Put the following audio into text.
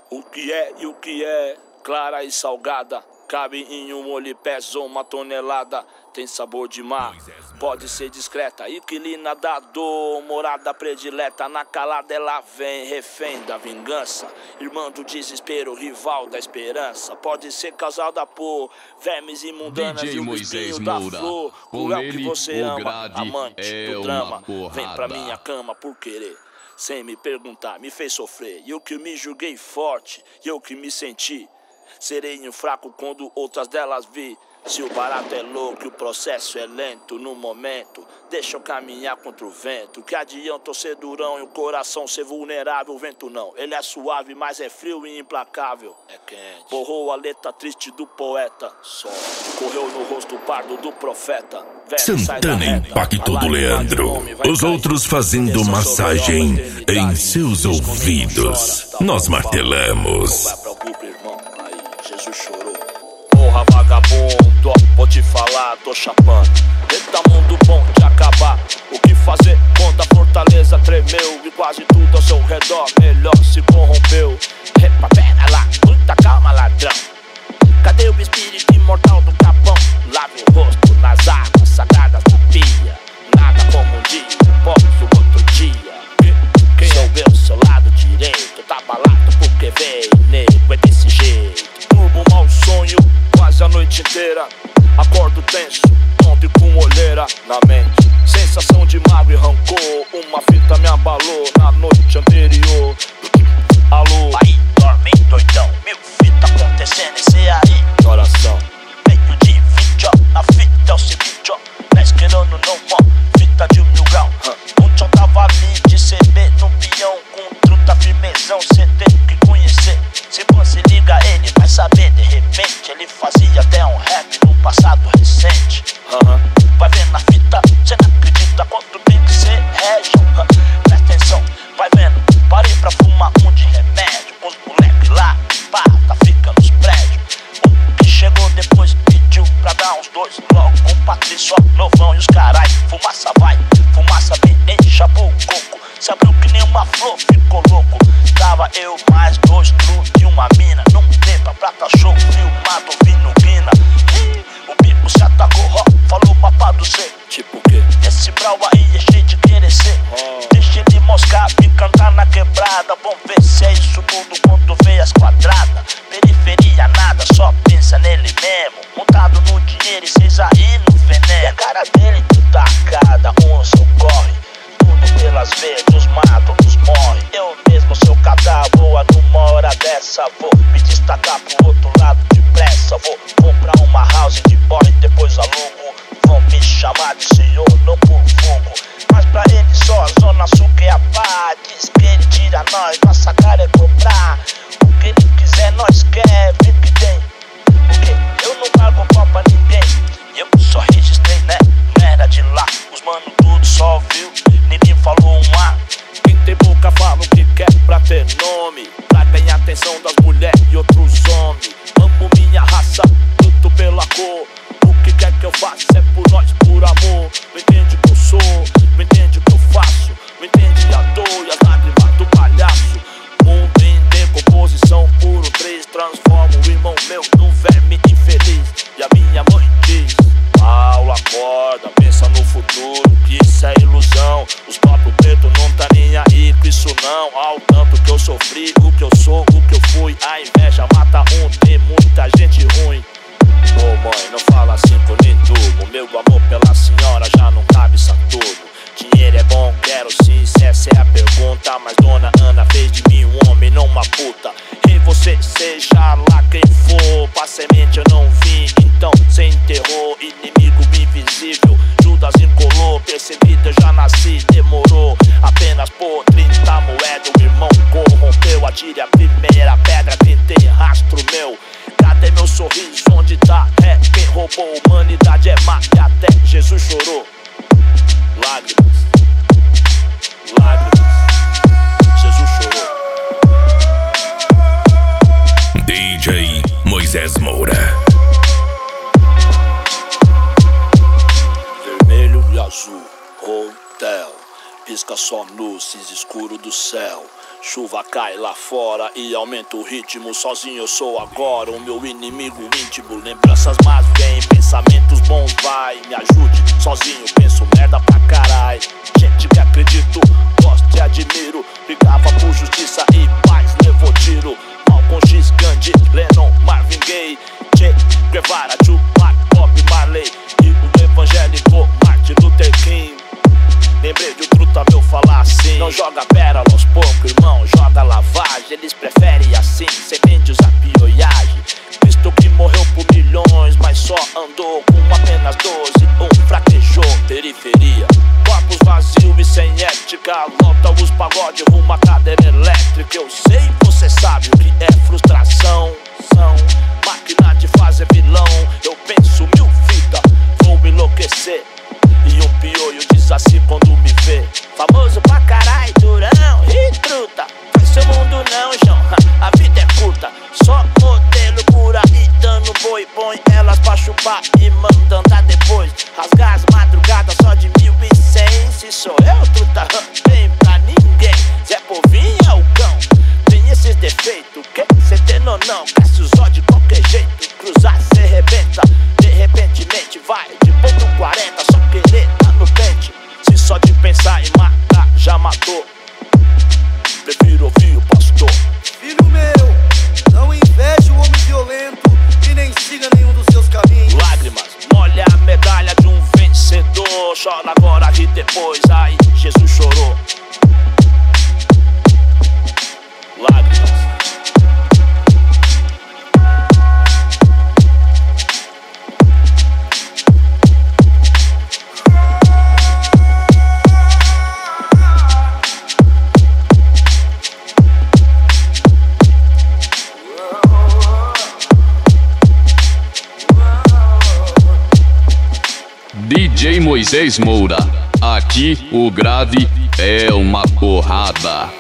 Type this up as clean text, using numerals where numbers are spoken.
O que é e o que é, clara e salgada, cabe em um molho e pesa 1 tonelada. Tem sabor de mar, pode ser discreta, inquilina da dor, morada predileta. Na calada ela vem, refém da vingança, irmã do desespero, rival da esperança. Pode ser causada por vermes imundanas DJ e o Moisés espinho da Moura, flor. com Cruel ele que você o ama, grade amante é do uma drama. porrada. Vem pra minha cama por querer, sem me perguntar, me fez sofrer. E eu que me julguei forte, e eu que me senti serei fraco quando outras delas vi. Se o barato é louco e o processo é lento, no momento deixa eu caminhar contra o vento. Que adianta eu ser durão e o coração ser vulnerável? O vento não, ele é suave, mas é frio e implacável. É quente. Borrou a letra triste do poeta, só correu no rosto pardo do profeta. Santana Impacto do Leandro, os outros fazendo massagem em seus ouvidos. Nós martelamos. Vai pra Bupa, irmão, aí Jesus chorou. Porra, vagabundo, ó, vou te falar, tô chapando. Eita mundo bom de acabar. O que fazer quando a fortaleza tremeu e quase tudo ao seu redor melhor se corrompeu? Epa, pera lá, muita calma, ladrão. Cadê o espírito imortal do Capão? Lave o rosto nas águas sagradas da pia. Nada como um dia, após o outro dia. Quem sou eu, seu lado direito? Tá balado porque veio, nego, é desse jeito. Turbo mau sonho, quase a noite inteira. Acordo tenso, tonto e com olheira na mente. Sensação de mágoa e rancor. Uma fita me abalou na noite anterior. Alô? Aí, dorme doidão, 1000 fitas acontecendo e cê aí. Oração. Meio de vídeo, a fita é o seguinte, ó. Não esquerando não, ó, fita de 1000 graus. Ontem eu tava ali de CB no peão, com truta firmezão, cê tem que conhecer. Se você liga ele, vai saber, de repente ele fazia até um rap no passado recente. Vai vendo na fita, cê não acredita quanto tem que ser région. Presta atenção, vai vendo, parei pra fumar um de remédio com os moleques lá, pá, tá ficando nos prédios. Um que chegou depois pediu pra dar uns dois logo, com Patrício, Lovão e os carai. Fumaça vai, fumaça vem, enxapou o coco, se abriu que nem uma flor, ficou louco. Tava eu mais 2 truques e uma mina, num tempo pra cachorro filmado ouvindo guina. O bico se atacou, ó, falou papá do cê. Tipo o quê? Esse brau aí é cheio de querer ser. Deixa ele moscar, vim cantar na quebrada. Vamos ver se é isso tudo quando vê as quadradas. Periferia nada, só pensa nele mesmo. Montado no dinheiro e cês aí no veneno. E a cara dele tudo cada um socorre. Tudo pelas veias, uns matam, uns morre. Eu mesmo sou cadáver, numa hora dessa vou me destacar pro outro lado depressa. Vou comprar uma house de boy e depois alugo. Vão me chamar de senhor, não por fogo. Mas pra ele só a zona sul que é a paz. Diz que ele tira nós, nossa cara é cobrar. O que ele quiser nós quer, vê que tem. Porque eu não largo pau pra ninguém. Eu só registrei, né, não era de lá. Os mano tudo só ouviu, ninguém falou um A. Quem tem boca fala o que quer pra ter nome, pra ganhar atenção das mulheres e outros homens. Amo minha raça, luto pela cor. O que quer que eu faça é por nós, por amor. Me entende o que eu sou, me entende o que eu faço. Me entende a dor e as lágrimas do palhaço. Mundo em decomposição, puro 3. Transformo o irmão meu num verme infeliz. E a minha mãe diz: Paulo, acorda, pensa no futuro, que isso é ilusão. Os próprios pretos não tá nem aí com isso não. Ao tanto que eu sofri, o que eu sou, o que eu fui. A inveja mata um, tem muita gente ruim. Ô mãe, não fala assim comigo. O meu amor pela senhora já não cabe Saturno. Dinheiro é bom, quero sim, se essa é a pergunta. Mas dona Ana fez de mim um homem, não uma puta. E você, seja lá quem for, pra semente eu não vim. Então, sem terror, inimigo invisível. Judas encolou, percebido eu já nasci, demorou. Apenas por 30 moedas o irmão corrompeu. Atire a primeira pedra, quem tem rastro meu. Cadê meu sorriso, onde tá? É quem roubou, humanidade é má e até Jesus chorou. Lágrimas, lágrimas, Jesus chorou. DJ Moisés Moura. Vermelho e azul, hotel. Pisca só luzes, escuro do céu. Chuva cai lá fora e aumenta o ritmo. Sozinho eu sou agora o meu inimigo íntimo. Lembranças más vêm, pensamentos bons vai. Me ajude, sozinho penso merda pra carai. Gente que acredito, gosto e admiro. Brigava por justiça e paz, levou tiro. Malcolm X, Gandhi, Lennon, Marvin Gaye, Che Guevara, Tupac, Bob Marley e o evangélico Martin Luther King. Lembrei de um truta meu falar assim: não joga pérola aos poucos, irmão, joga lavagem. Eles preferem assim, semente usar pioiagem. Cristo que morreu por milhões, mas só andou com apenas 12. Fraquejou, periferia, corpos vazios e sem ética. Lota os pagodes, rumo à cadeira elétrica. Eu sei, você sabe o que é frustração. São máquina de fazer vilão. Eu penso mil vidas, vou enlouquecer. E um pioio diz assim quando me vê: famoso pra carai, durão, e truta. Faz seu mundo não, João, a vida é curta. Só modelo por aí dando boi. Põe elas pra chupar e manda andar depois. Rasgar as madrugadas só de 1100. Se sou eu, truta, tem pra ninguém. Zé Povinho é o cão, tem esses defeitos. Que cê tem ou não? Cresce os olhos de qualquer jeito. Cruzar cê rebenta, de repentemente vai de ponto 40, só querer tá no pente. Se só de pensar em matar já matou, prefiro ouvir o pastor. Filho meu, não inveje o homem violento e nem siga nenhum dos seus caminhos. Lágrimas, molha a medalha de um vencedor. Chora agora e depois, aí Jesus chorou. Lágrimas. DJ Moisés Moura, aqui o grave é uma porrada.